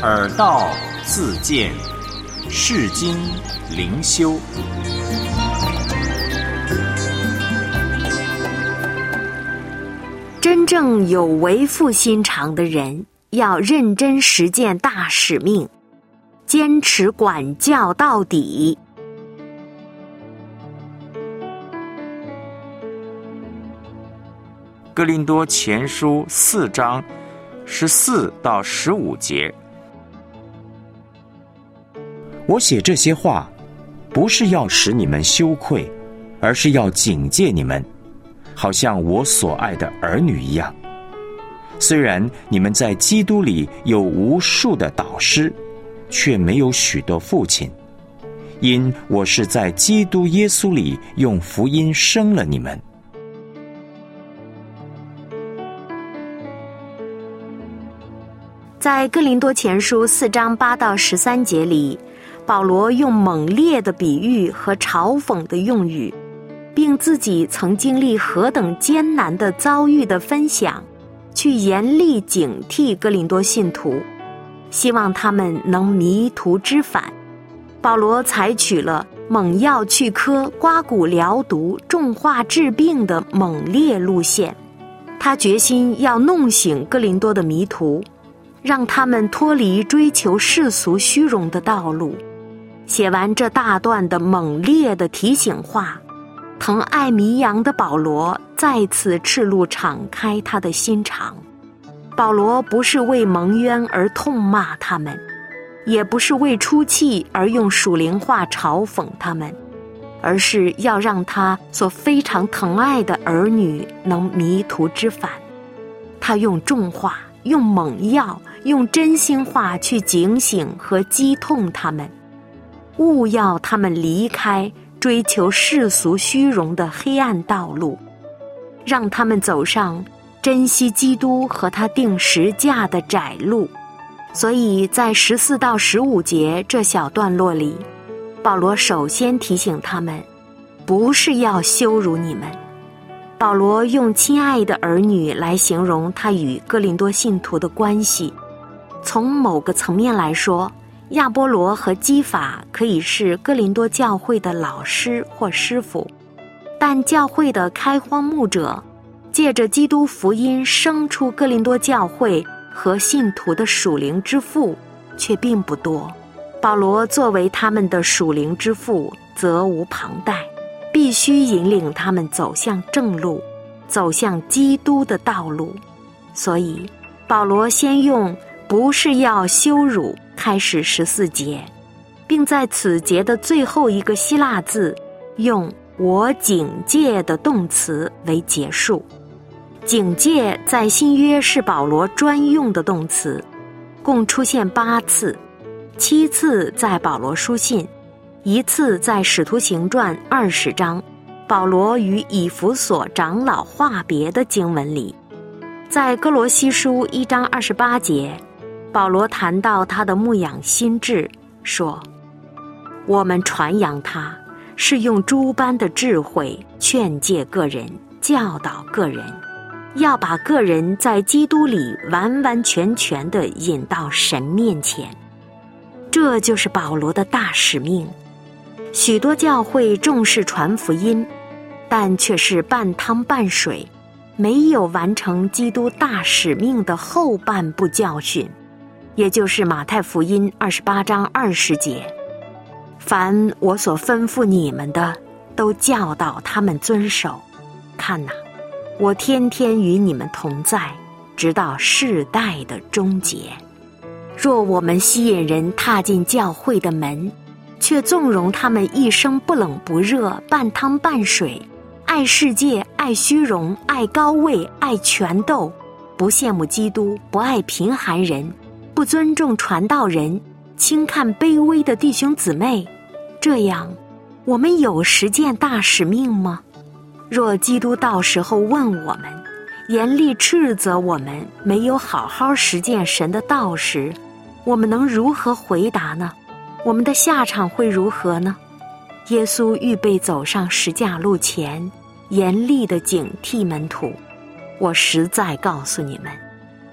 耳道自见，世经灵修。 真正有为赋心肠的人，要认真实践大使命，坚持管教到底。 哥林多前书4章14到15节。我写这些话，不是要使你们羞愧，而是要警戒你们，好像我所爱的儿女一样。虽然你们在基督里有无数的导师，却没有许多父亲，因我是在基督耶稣里用福音生了你们。 在哥林多前书4章8到13节里，保罗用猛烈的比喻和嘲讽的用语，并自己曾经历何等艰难的遭遇的分享，去严厉警惕哥林多信徒，希望他们能迷途知返。保罗采取了猛药去疴、刮骨疗毒、重化治病的猛烈路线，他决心要弄醒哥林多的迷途，让他们脱离追求世俗虚荣的道路。写完这大段的猛烈的提醒话，疼爱迷羊的保罗再次赤露敞开他的心肠。保罗不是为蒙冤而痛骂他们，也不是为出气而用属灵话嘲讽他们，而是要让他所非常疼爱的儿女能迷途知返。他用重话，用猛药，用真心话去警醒和击痛他们，务要他们离开追求世俗虚荣的黑暗道路，让他们走上珍惜基督和他定十架的窄路。所以在14到15节这小段落里，保罗首先提醒他们，不是要羞辱你们。保罗用亲爱的儿女来形容他与哥林多信徒的关系。从某个层面来说，亚波罗和基法可以是哥林多教会的老师或师傅，但教会的开荒牧者借着基督福音生出哥林多教会和信徒的属灵之父却并不多。保罗作为他们的属灵之父，责无旁贷，必须引领他们走向正路，走向基督的道路。所以保罗先用不是要羞辱开始14节，并在此节的最后一个希腊字用我警戒的动词为结束。警戒在新约是保罗专用的动词，共出现8次，7次在保罗书信，1次在使徒行传20章保罗与以弗所长老话别的经文里。在哥罗西书1章28节，保罗谈到他的牧养心志，说我们传扬他是用诸般的智慧劝诫个人，教导个人，要把个人在基督里完完全全地引到神面前。这就是保罗的大使命。许多教会重视传福音，但却是半汤半水，没有完成基督大使命的后半部教训，也就是马太福音28章20节，凡我所吩咐你们的，都教导他们遵守。看哪，我天天与你们同在，直到世代的终结。若我们吸引人踏进教会的门，却纵容他们一生不冷不热，半汤半水，爱世界，爱虚荣，爱高位，爱权斗，不羡慕基督，不爱贫寒人，不尊重传道人，轻看卑微的弟兄姊妹，这样我们有实践大使命吗？若基督到时候问我们，严厉斥责我们没有好好实践神的道时，我们能如何回答呢？我们的下场会如何呢？耶稣预备走上十架路前，严厉地警惕门徒，我实在告诉你们，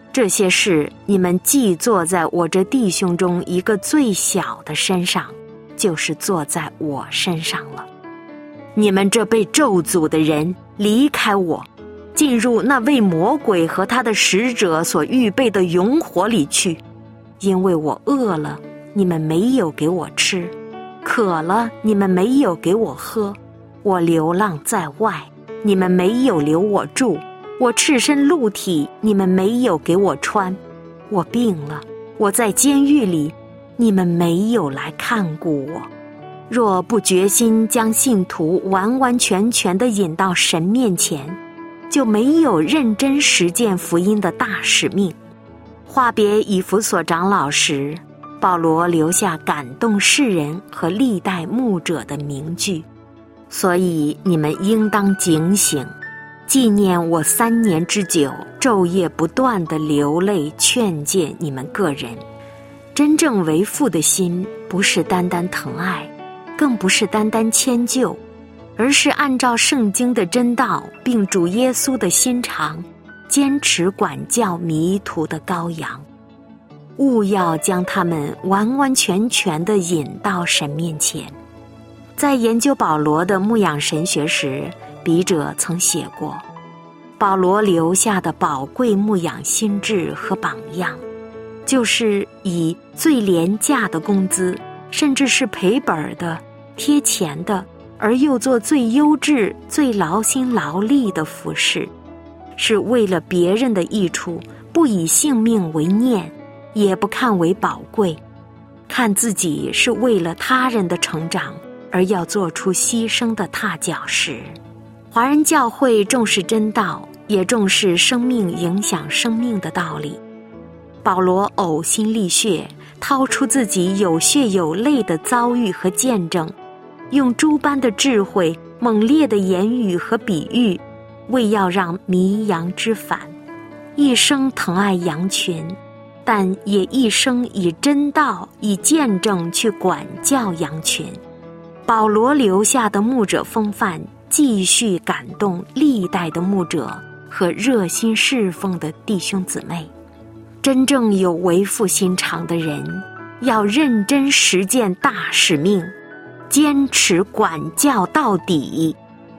这些事你们既做在我这弟兄中一个最小的身上，就是做在我身上了。你们这被咒诅的人，离开我，进入那为魔鬼和他的使者所预备的永火里去。因为我饿了，你们没有给我吃；渴了，你们没有给我喝；我流浪在外，你们没有留我住；我赤身露体，你们没有给我穿；我病了，我在监狱里，你们没有来看顾我。若不决心将信徒完完全全地引到神面前，就没有认真实践福音的大使命。话别以弗所长老时，保罗留下感动世人和历代牧者的名句，所以你们应当警醒，纪念我3年之久，昼夜不断地流泪劝诫你们个人。真正为父的心，不是单单疼爱，更不是单单迁就，而是按照圣经的真道，并主耶稣的心肠，坚持管教迷途的羔羊，务要将他们完完全全地引到神面前。在研究保罗的牧养神学时，笔者曾写过，保罗留下的宝贵牧养心智和榜样，就是以最廉价的工资，甚至是赔本的、贴钱的，而又做最优质、最劳心劳力的服事，是为了别人的益处，不以性命为念，也不看为宝贵，看自己是为了他人的成长而要做出牺牲的踏脚石。华人教会重视真道，也重视生命影响生命的道理。保罗呕心沥血，掏出自己有血有泪的遭遇和见证，用诸般的智慧、猛烈的言语和比喻，为要让迷羊之返，一生疼爱羊群，但也一生以真道、以见证去管教羊群。保罗留下的牧者风范，继续感动历代的牧者和热心侍奉的弟兄姊妹。真正有为父心肠的人，要认真实践大使命，坚持管教到底。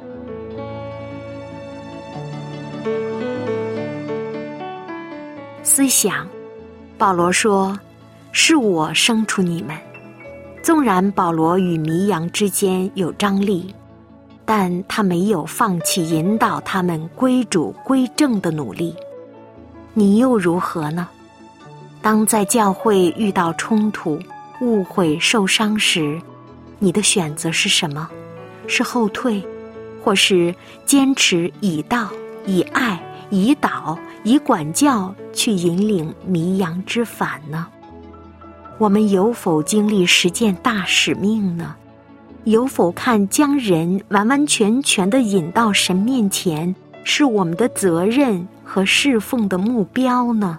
思想，保罗说，是我生出你们。纵然保罗与迷羊之间有张力，但他没有放弃引导他们归主归正的努力。你又如何呢？当在教会遇到冲突、误会、受伤时，你的选择是什么？是后退，或是坚持以道、以爱、以导、以管教去引领迷羊之返呢？我们有否经历实践大使命呢？有否看将人完完全全地引到神面前是我们的责任和侍奉的目标呢？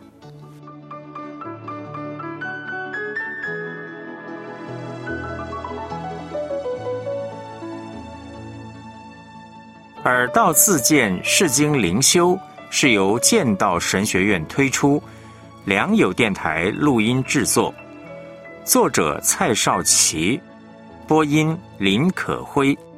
耳道自荐释经灵修是由剑道神学院推出，良友电台录音制作，作者蔡少奇，播音林可辉。